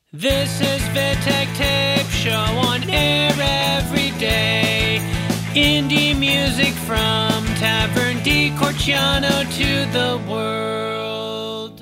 This is Vitek Tape Show on air every day. Indie music from Tavern di Corciano to the world.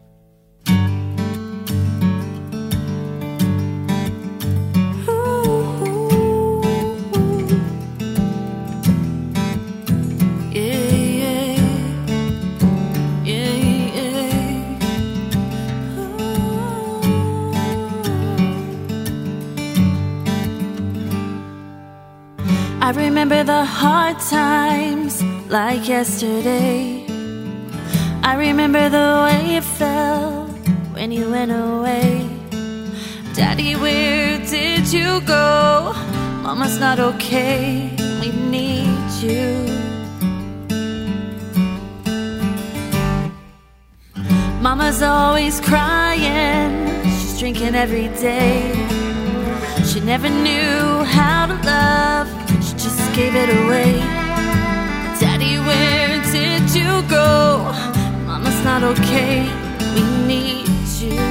I remember the hard times like yesterday. I remember the way it felt when you went away. Daddy, where did you go? Mama's not okay, we need you. Mama's always crying, she's drinking every day. She never knew how to love, she just gave it away. Daddy, where did you go? Mama's not okay, we need you.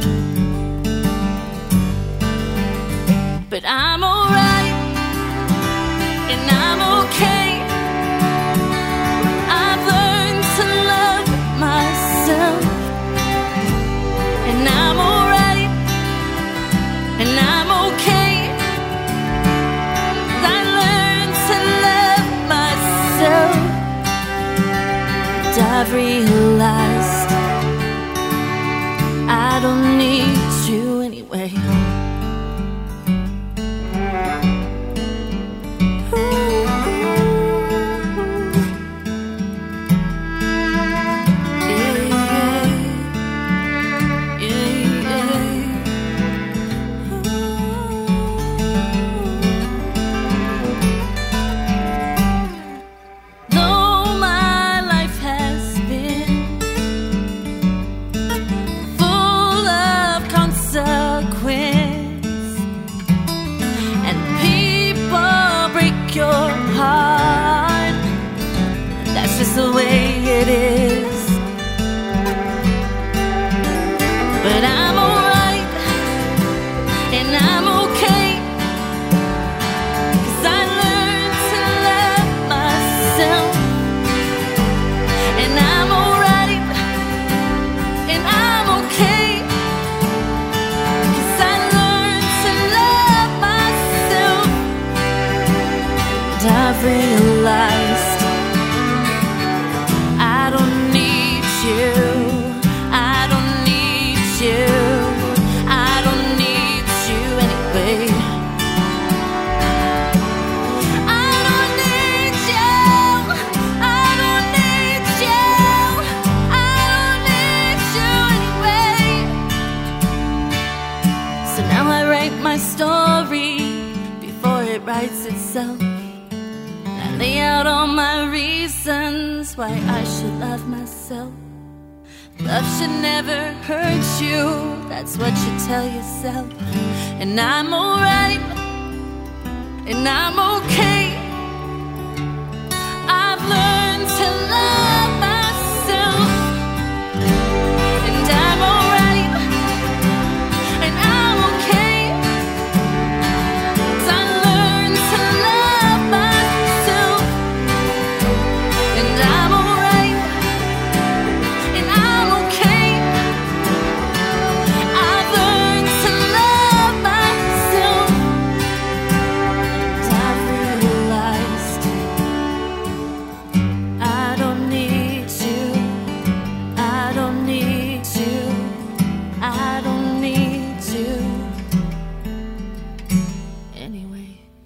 But I'm alright, and I'm okay. I've learned to love myself. And I'm alright, and I'm okay. I learned to love myself. And I've realized I don't need you anyway. The way it is. But I'm alright, and I'm okay, 'cause I learned to love myself. And I'm alright, and I'm okay, 'cause I learned to love myself. And I've realized I don't need you. I don't need you. I don't need you anyway. I don't need you. I don't need you. I don't need you anyway. So now I write my story before it writes itself. I lay out all my reasons why I should love myself. Love should never hurt you, that's what you tell yourself. And I'm alright, and I'm okay. I've learned to love myself. And I'm alright, and I'm okay, 'cause I learned to love myself. And I'm alright, and I'm okay. I've learned to love myself. And I've realized I don't need you. I don't need you. I don't need you anyway.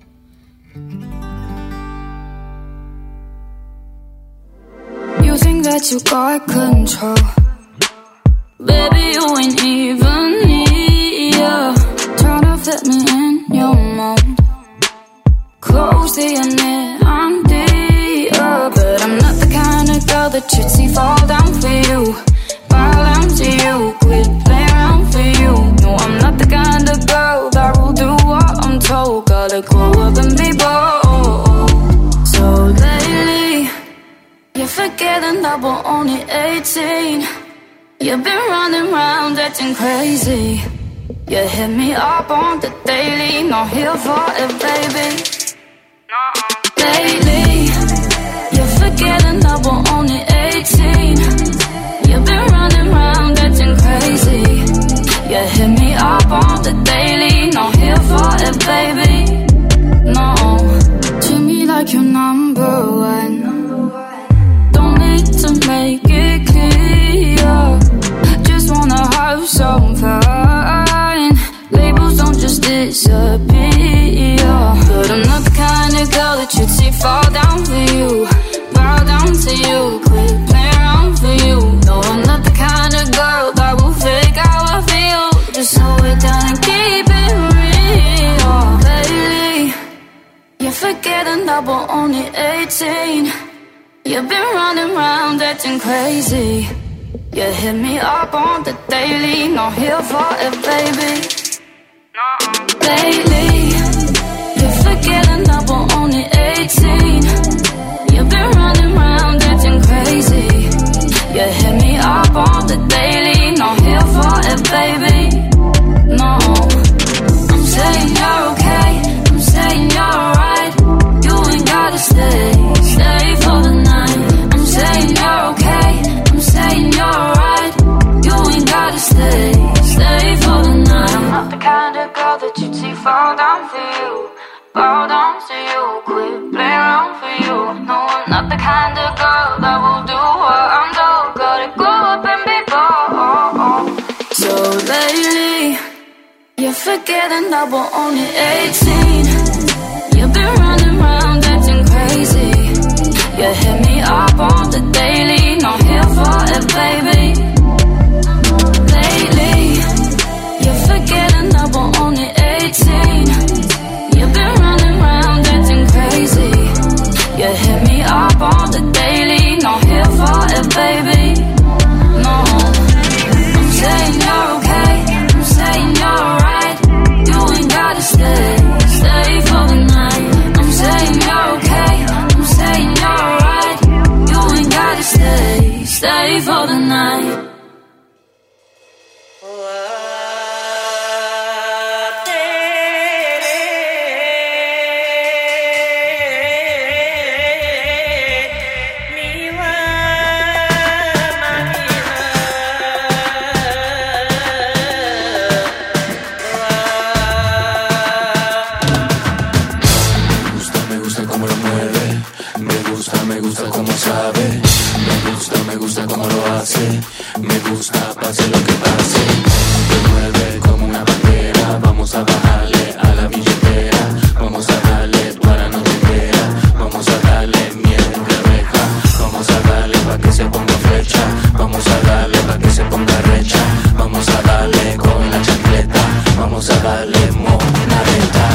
You think that you got control, baby, you ain't even near. Tryna fit me in your mold, close in it, I'm dear. But I'm not the kind of girl that you'd see fall down for you. Bow down to you, quit playing around for you. No, I'm not the kind of girl that will do what I'm told. Gotta grow up and be bold. So lately you're forgetting that we're only 18. You've been running around acting crazy. You hit me up on the daily, not here for it, baby. Lately, you're forgetting that we're only 18. You've been running around acting crazy. You hit me up on the daily, not here for it, baby. No, treat me like you're number one. Don't need to make it clear. Just wanna have some fun. Labels don't just disappear. But I'm not the kind of girl that you'd see fall down for you, bow down to you, quit playing around for you. No, I'm not the kind of girl that will fake how I feel. Just hold it down and keep it real. Lately, you're forgetting that we're only 18. You've been running around acting crazy. You hit me up on the daily, not here for it, baby. Lately, you're forgetting that we're only 18. You've been running around acting crazy. You hit me up on the daily, not here for it, baby. No, I'm saying you're okay, I'm saying you're alright. You ain't gotta stay for the night. I'm saying you're okay, I'm saying you're alright. You ain't gotta stay for the night. I'm not the kind of girl that you'd see fall down for you, bow down to you, quit playing around for you. No, I'm not the kind of girl that will do what I'm doing. Gotta grow up and be bold. So lately, you're forgetting that we're only 18. You've been running around acting crazy. You hit me up on the daily, not here for it, baby. Lately, you're forgetting that we're only 18. You've been running around acting crazy. You hit me up on the daily, not here for it, baby. No, I'm saying you're okay, I'm saying you're alright. You ain't gotta stay for the night. I'm saying you're okay, I'm saying you're alright. You ain't gotta stay for the night. Me gusta cómo lo hace, me gusta pase lo que pase. Me mueve como una bandera, vamos a bajarle a la billetera. Vamos a darle para no te crea, vamos a darle miel de abeja. Vamos a darle pa' que se ponga flecha, vamos a darle pa' que se ponga recha. Vamos a darle con la chancleta, vamos a darle mona renta.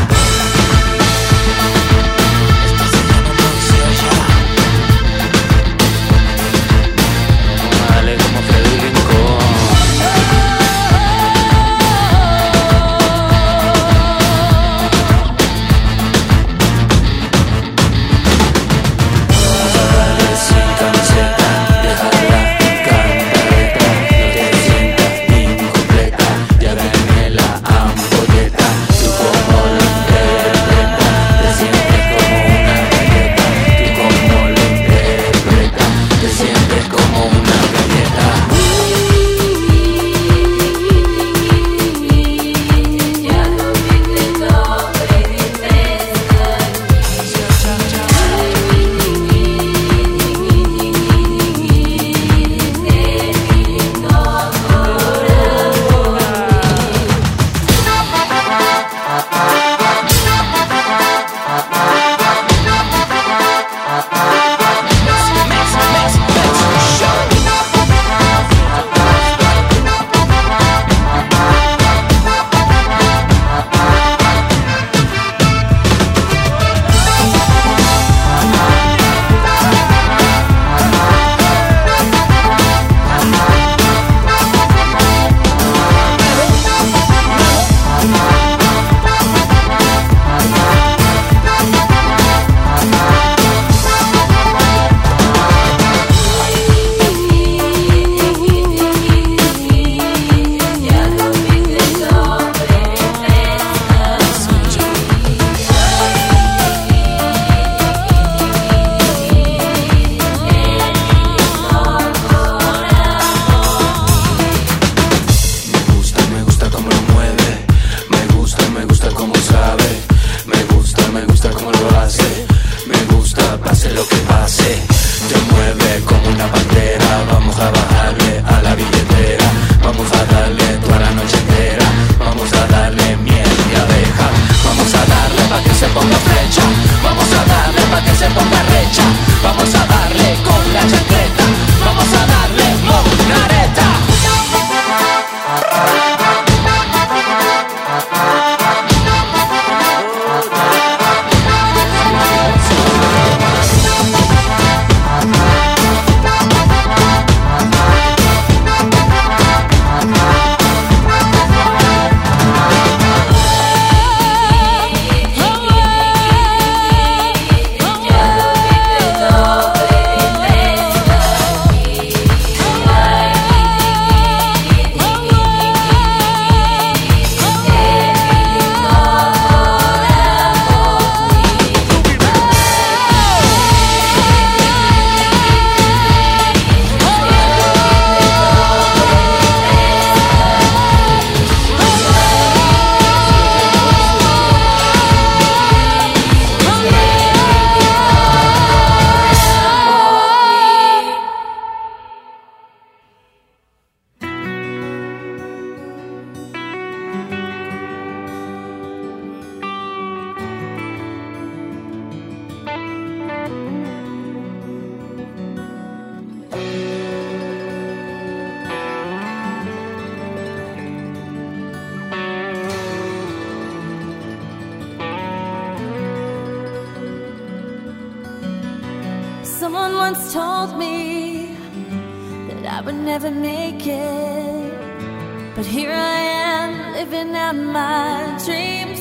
Someone once told me that I would never make it, but here I am living out my dreams.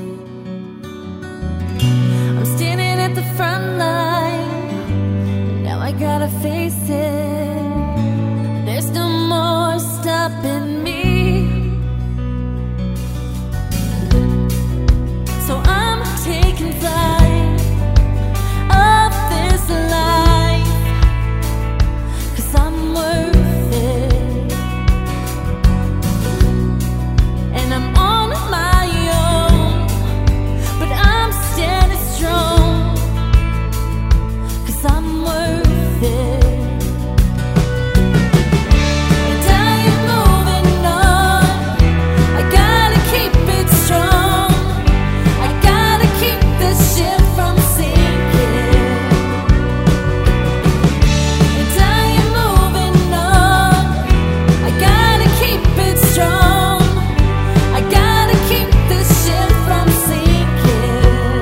I'm standing at the front line, and now I gotta face it. There's no more stopping me. So I'm taking flight of this life, 'cause I'm worth it, and I'm on my own, but I'm standing strong, 'cause I'm worth it. And I am moving on, I gotta keep it strong, I gotta keep this ship from sinking. And I am moving on, I gotta keep it strong, I gotta keep this ship from sinking.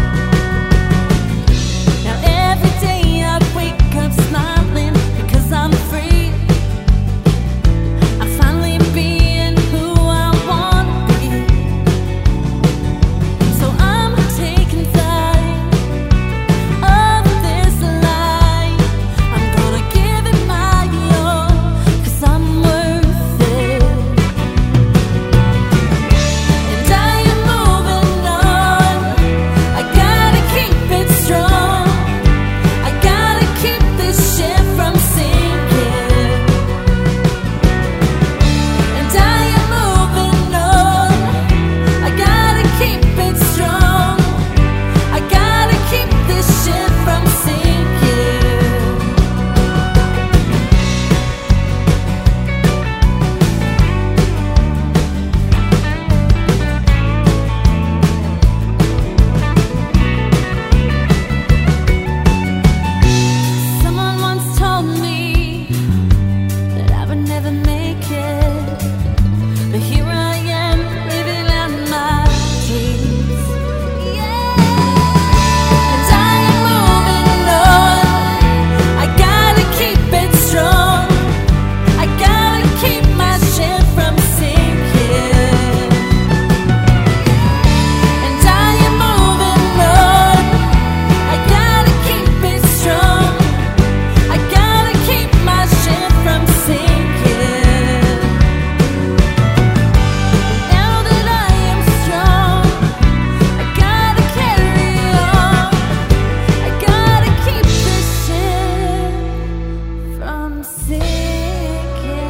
Now every day I wake up smiling because I'm free. I'm finally being who I wanna be. So I'm taking flight of this life. I'm gonna give it my all, 'cause I'm worth it. And I am moving on, I gotta keep it strong, I gotta keep this ship from sinking. And I am moving on, I gotta keep it strong, I gotta keep this ship from sinking. Someone once told me that I would never make it, but here I am living out my dreams. And I am moving on, I gotta keep it strong, I gotta keep my ship from sinking. And I am moving on, I gotta keep it strong, I gotta keep my ship from sinking. Now that I am strong, I gotta carry on, I gotta keep this ship from sinking.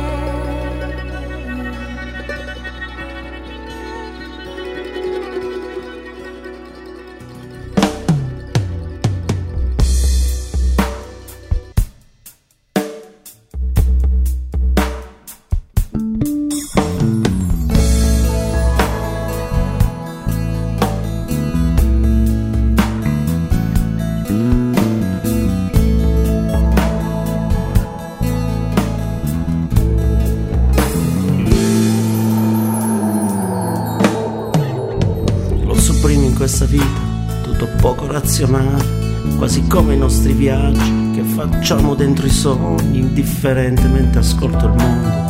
Lo supprimo in questa vita, tutto poco razionale, quasi come i nostri viaggi che facciamo dentro i sogni, indifferentemente ascolto il mondo.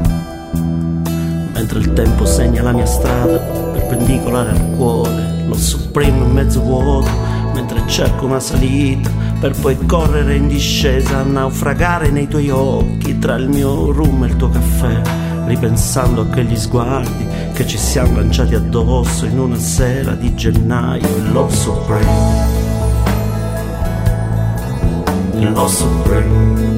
Mentre il tempo segna la mia strada, perpendicolare al cuore, lo supprimo in mezzo vuoto, mentre cerco una salita, per poi correre in discesa, naufragare nei tuoi occhi, tra il mio rum e il tuo caffè, ripensando a quegli sguardi che ci siamo lanciati addosso in una sera di gennaio. Il Love Supreme, il Love Supreme.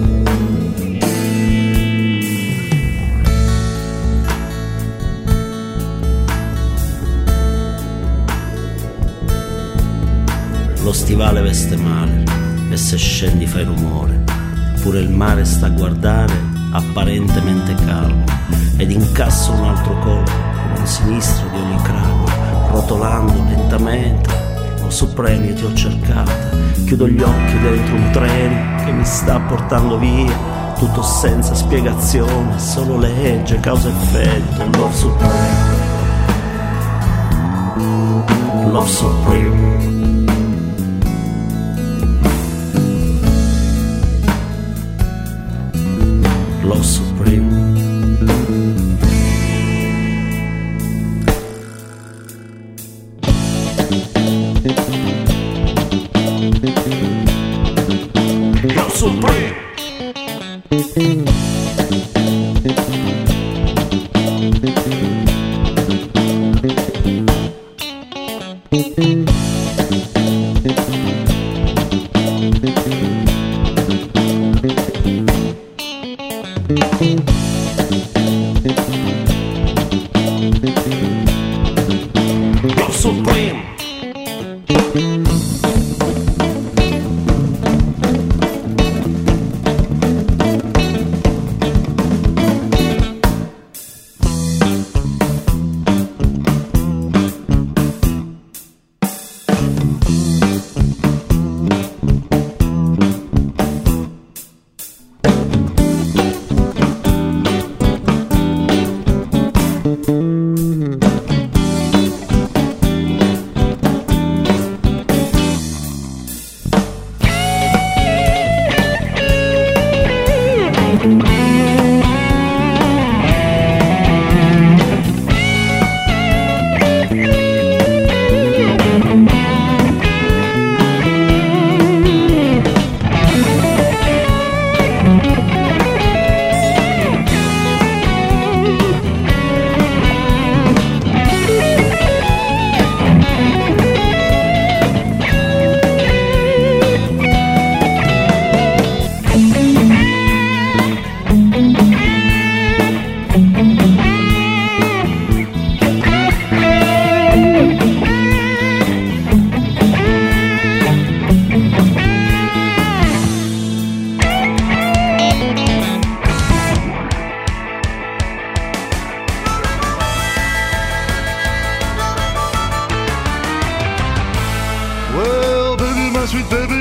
Lo stivale veste male e se scendi fai rumore, pure il mare sta a guardare apparentemente calmo, ed incasso un altro colpo con un sinistro di ogni cranio, rotolando lentamente. Lo Supreme, ti ho cercata, chiudo gli occhi dentro un treno che mi sta portando via, tutto senza spiegazione, solo legge, causa e effetto. Love Supreme, Love Supreme.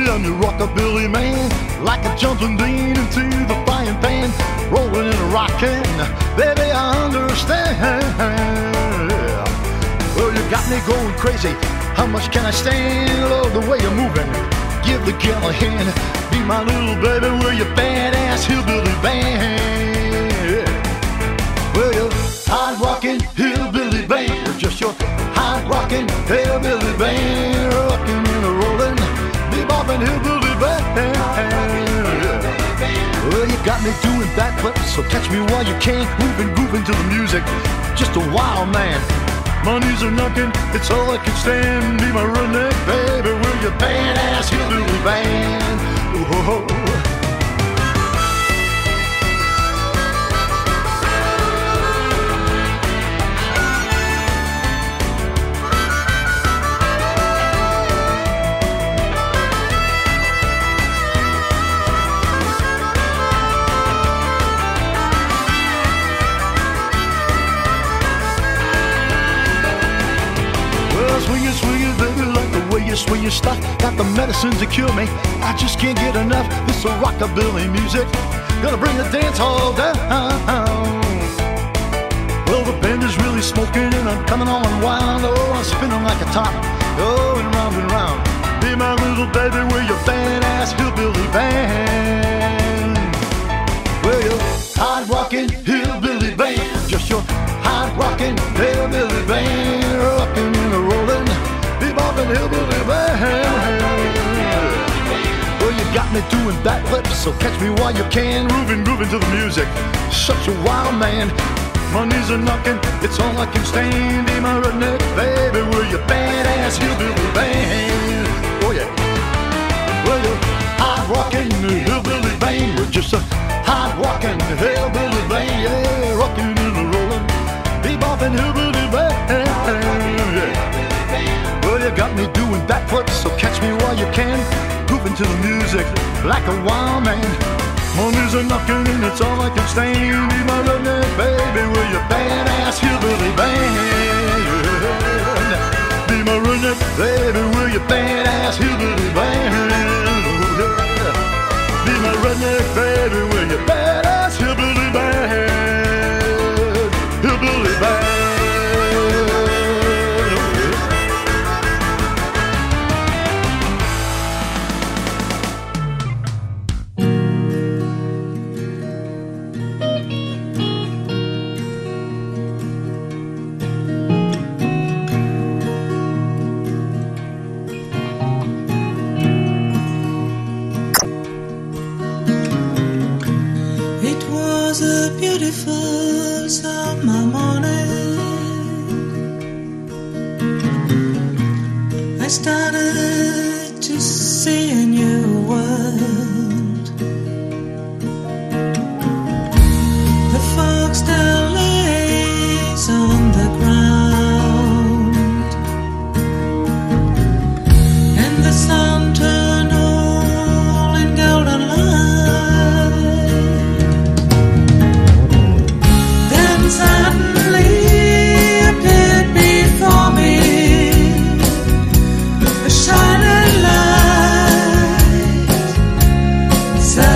I'm your rockabilly man, like a jumping bean into the frying pan, rolling and rocking, baby, I understand. Well, you got me going crazy. How much can I stand? Love the way you're moving. Give the gal a hand. Be my little baby, we're your badass hillbilly band. Well, your hard rockin' hillbilly band. We're just your hard rockin' hillbilly band, rockin' and rollin', beboppin' hillbilly band. Well, you got me doing backflips, so catch me while you can, moving, grooving to the music. Just a wild man. My knees are knocking, it's all I can stand. Be my redneck baby, we're your badass hillbilly band. Whoa. Swinging, baby, like the way you swing your stuff. Got the medicine to cure me, I just can't get enough. This is rockabilly music, gonna bring the dance hall down. Well, the band is really smoking and I'm coming on wild. Oh, I'm spinning like a top, going round and round. Be my little baby, we're your badass hillbilly band. We're your hard rockin' hillbilly band. Just your hard rockin' hillbilly band, rockin' and rollin', beboppin' hillbilly band. Well, you got me doing backflips, so catch me while you can, grooving to the music. Such a wild man. My knees are knocking, it's all I can stand. Be my redneck baby, we're your badass hillbilly band. Oh yeah. Well, you're hard rockin' hillbilly band. We're just a hard rockin' hillbilly band. Yeah, rockin' and rollin', beboppin' hillbilly band. Yeah. Well, you got me doing backflips, so catch me while you can, grooving to the music like a wild man. My knees are knocking and it's all I can stand. Be my redneck baby, we're your badass hillbilly band. Be my redneck baby, we're your badass hillbilly band. Be my redneck baby, we're your badass hillbilly band. Hillbilly band. Summer morning, I started to see a new world. The fog still lays on the ground, and the sun turned all in golden light. Suddenly appeared before me a shining light, so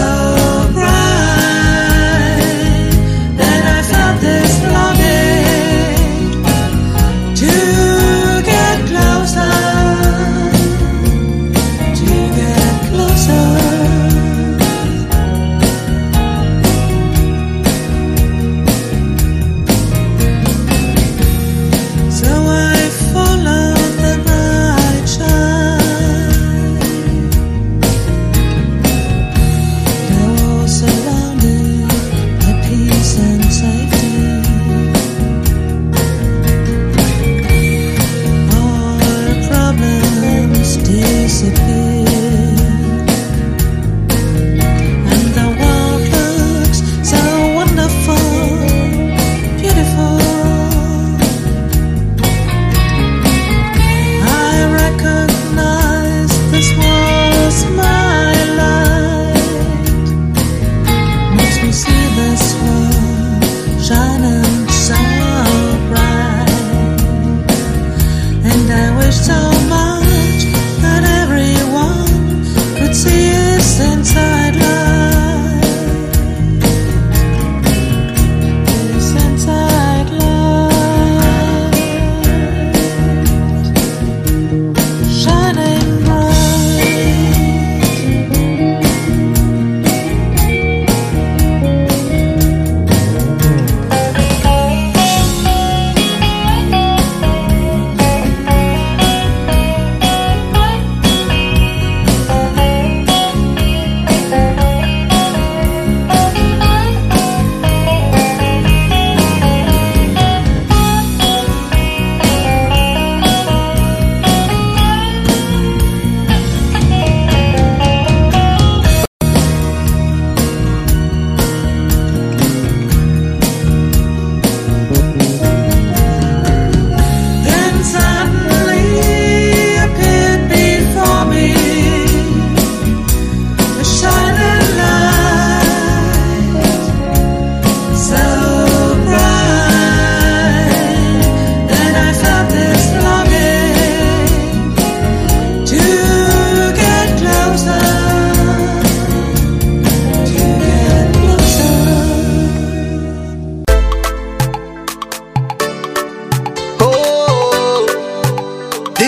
bright that I felt this longing to get closer, to get closer. So much that everyone could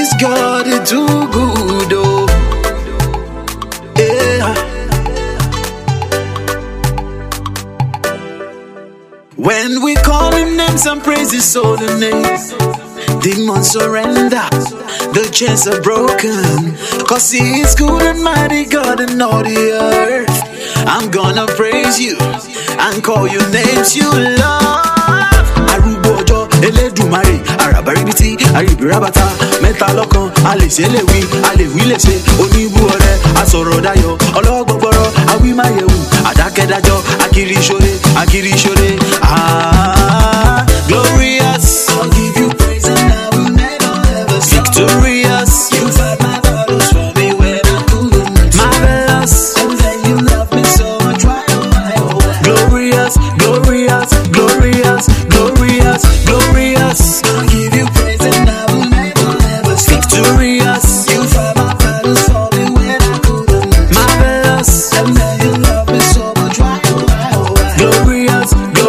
this God is too good, oh. Yeah. When we call him names and praise his holy name, demons surrender, the chains are broken. Cause he is good and mighty God in all the earth. I'm gonna praise you and call you names you love. Arubojo, Eledumare, Arabaribiti, Aribirabata, Metalokan, Aleselewi, Alewilese, Onibuore, Asorodayo, Ologboboro, Awimayewu, Adakedajo, Akirishore, ah, glorious. I'll give you praise and I will never ever stop. Victorious, you fight my battles for me when I'm doing it. Marvelous, and then you love me so much, why oh my oh. Glorious. I'll give you praise and I will never ever stop. Victorious, you fight my battles for me when I couldn't. Marvelous, and then you love me so much, why oh my oh. Glorious.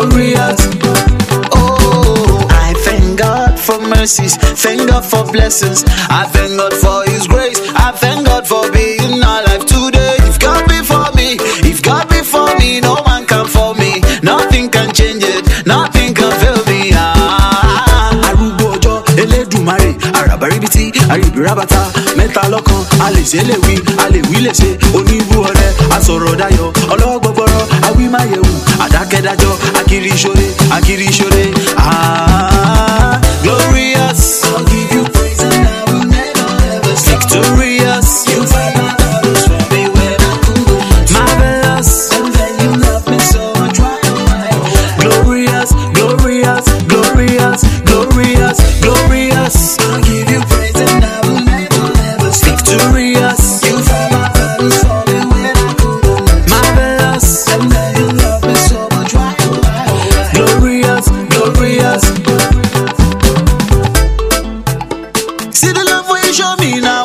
Oh, I thank God for mercies, thank God for blessings, I thank God for his grace, I thank God for being alive today. If God before me, no man can for me, nothing can change it, nothing can fail me. Arubojo, Eledumare, Arabaribiti, Aribirabata, Metalokan, Aleselewi, Alewilese, Onibuore, Asorodayo, Ologboboro, Awimayewu, Adakedajo, Akirishore, ah, glorious. I'll give you praise and I will never ever stop. Victorious, you fight my battles for me when I couldn't. Marvelous, and then you love me so much, why oh my. Glorious. I'll give you praise and I will never ever stop. Victorious, you fight my battles for me when I couldn't. Marvelous, and then you love me so much, why oh my. Glorious. See the love where you show me now,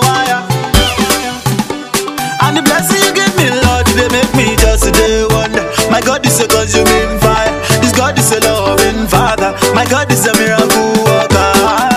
and the blessing you give me, Lord, they make me just today wonder. My God is a consuming fire. This God is a loving Father. My God is a miracle worker.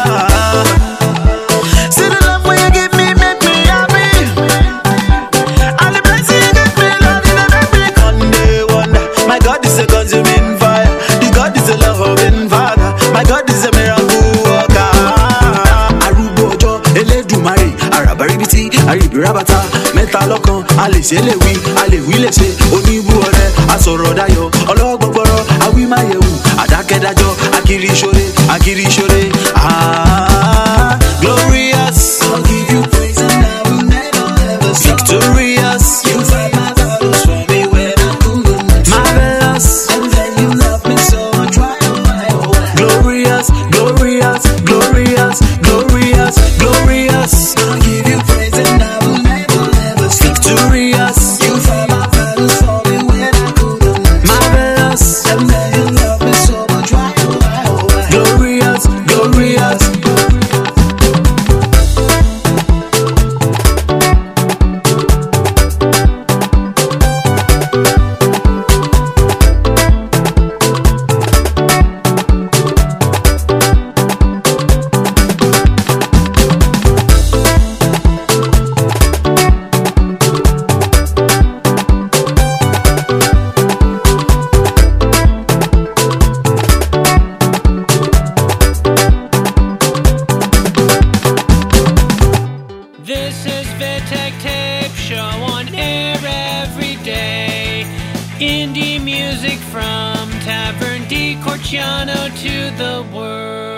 See the love where you give me, make me happy, and the blessing you give me, Lord, they make me Sunday wonder. My God is a consuming fire. This God is a loving Father. My God is a miracle worker. Arubojo, Eledumare, Arabaribiti, Aribirabata, Metalokan, Aleselewi, Alewilese, Onibuore, Asorodayo, Ologboboro, Awimayewu, Adakedajo, Akirishore, ah, glorious. I'll give you praise and I will never ever stop. Victorious, you fight my battles for me when I couldn't. Marvelous, and then you love me so much, why oh my oh. Glorious. I'll give you praise and I will never ever stop. Victorious, you fight my battles for me when I couldn't. Marvelous, and then you love me so much, why oh my oh. Glorious. This is Vitek Tape Show on air every day. Indie music from Tavern di Corciano to the world.